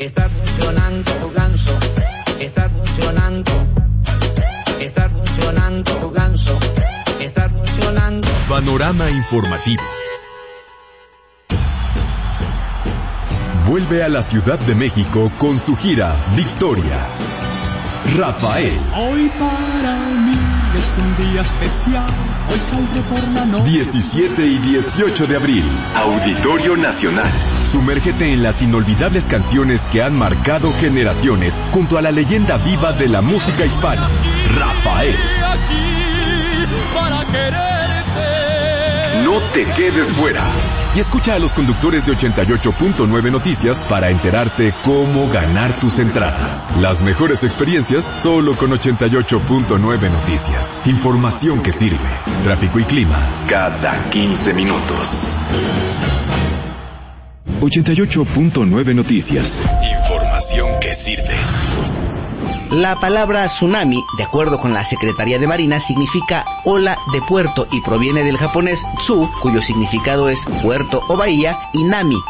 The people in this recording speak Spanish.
Está funcionando, ganso. Está funcionando. Está funcionando, ganso. Está funcionando. Panorama informativo. Vuelve a la Ciudad de México con su gira Victoria. Rafael. Hoy para mí es un día especial. Hoy saldré por la noche. 17 y 18 de abril. Auditorio Nacional. Sumérgete en las inolvidables canciones que han marcado generaciones junto a la leyenda viva de la música hispana, Rafael. No te quedes fuera. Y escucha a los conductores de 88.9 Noticias para enterarte cómo ganar tus entradas. Las mejores experiencias solo con 88.9 Noticias. Información que sirve. Tráfico y clima cada 15 minutos. 88.9 Noticias. Información que sirve. La palabra tsunami, de acuerdo con la Secretaría de Marina, significa ola de puerto y proviene del japonés tsu, cuyo significado es puerto o bahía, y nami,